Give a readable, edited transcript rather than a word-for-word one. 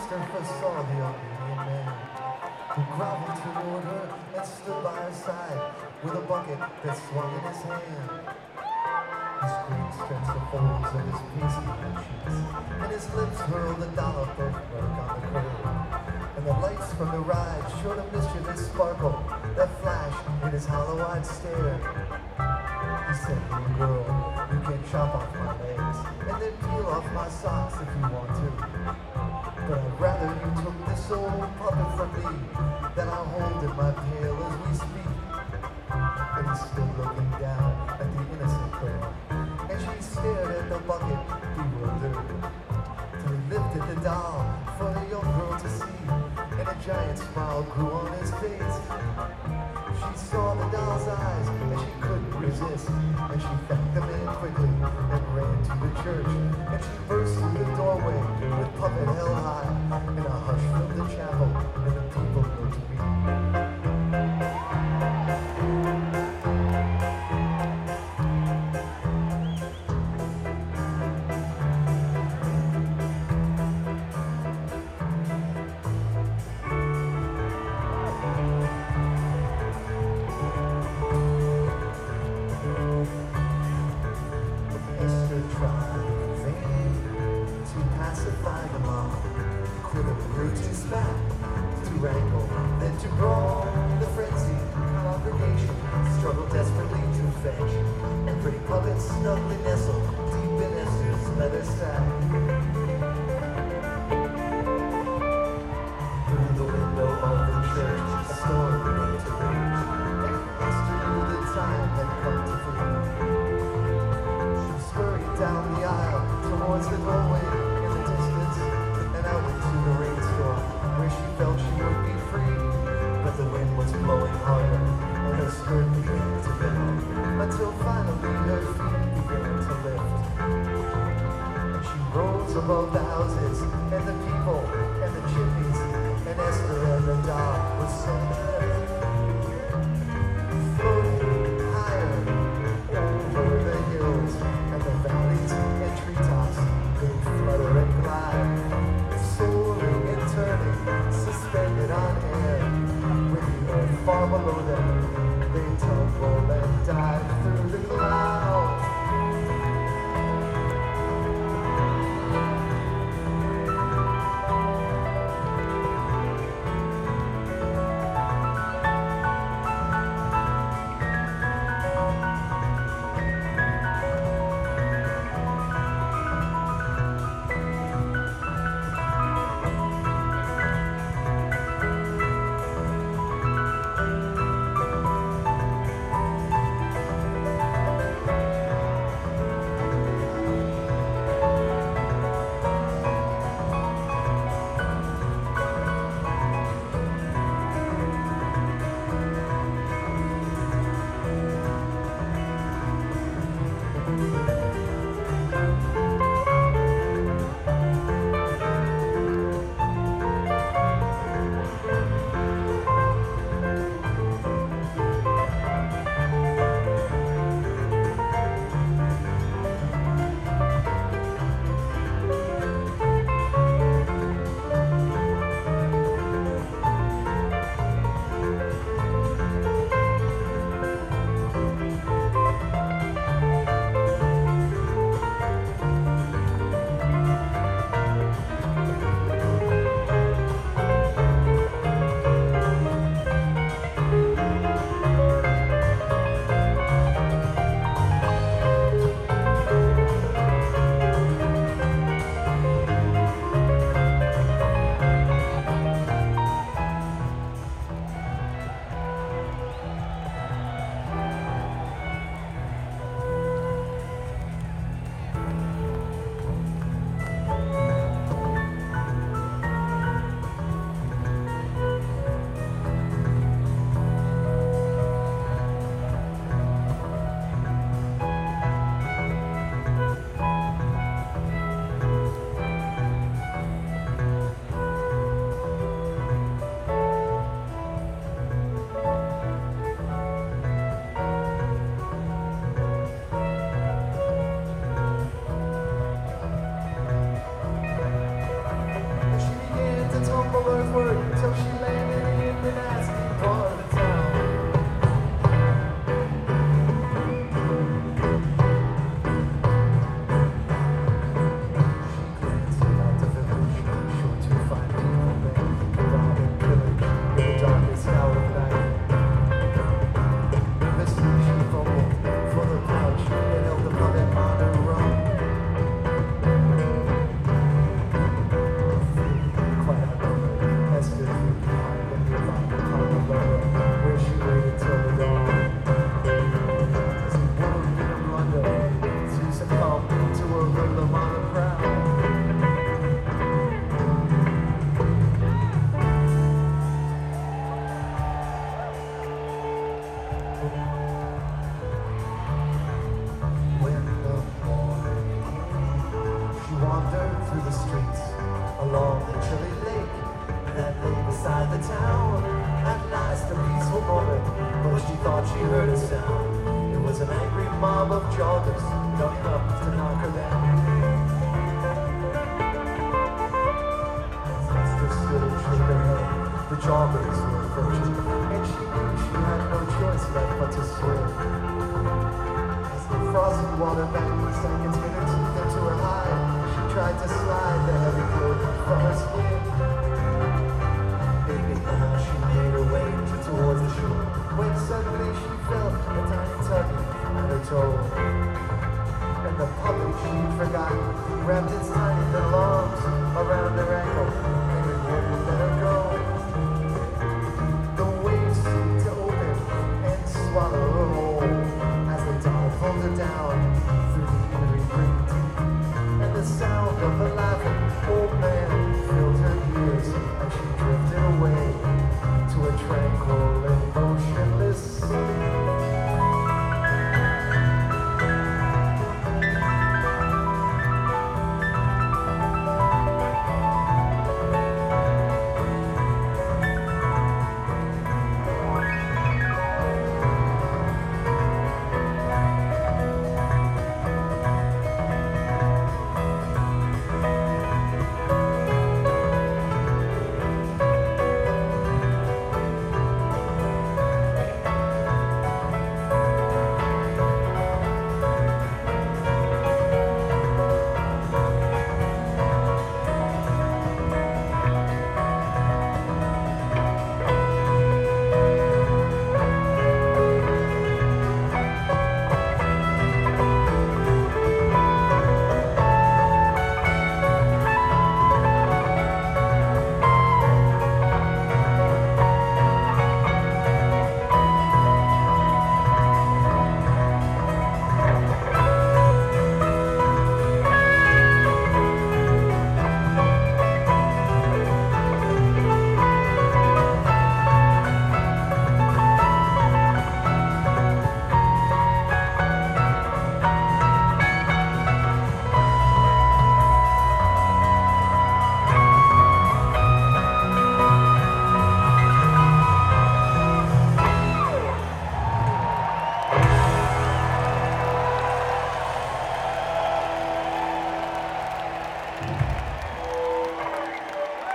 Esther saw the Armenian man who groveled toward her and stood by her side with a bucket that swung in his hand. His screen stretched the folds of his pasty cheeks, and his lips hurled a dollop of milk on the curb. And the lights from the ride showed a mischievous sparkle that flashed in his hollow-eyed stare. He said, "Little girl, you can chop off my legs and then peel off my socks if you want to. But I'd rather you took this old puppet from me that I hold in my pail as we speak." And he stood looking down at the innocent girl, and she stared at the bucket, bewildered, till he lifted the doll for the young girl to see, and a giant smile grew on his face. She saw the doll's eyes, and she couldn't resist, and she thanked the man quickly and ran to the church, and she burst through the doorway with puppet held high, and a hush filled the chapel, and the people looked weak. Snugly nestled deep in Esther's leather sack. Through the window of the church, a storm began to rage, and Esther knew the time had come to flee. She scurried down the aisle towards the doorway in the distance, and out into the rainstorm, where she felt she would be free. But the wind was blowing harder, and her skirt began to bend, until finally her feet began to lift. And she rose above the houses, and the people, and the chimneys, and Esther and the doll were somewhere, floating higher over the hills, and the valleys and treetops could flutter and glide, soaring and turning, suspended on air, with the earth far below them. They tumble and dive through the clouds. silly lake that lay beside the town. At last a peaceful moment, but she thought she heard a sound. It was an angry mob of joggers coming up to knock her down. Sister stood and shook her head. The joggers were approaching, and she knew she had no choice left but to swim. As the frosty water bank sank its bitter teeth into her hide, she tried to slide the heavy clothing from her skin.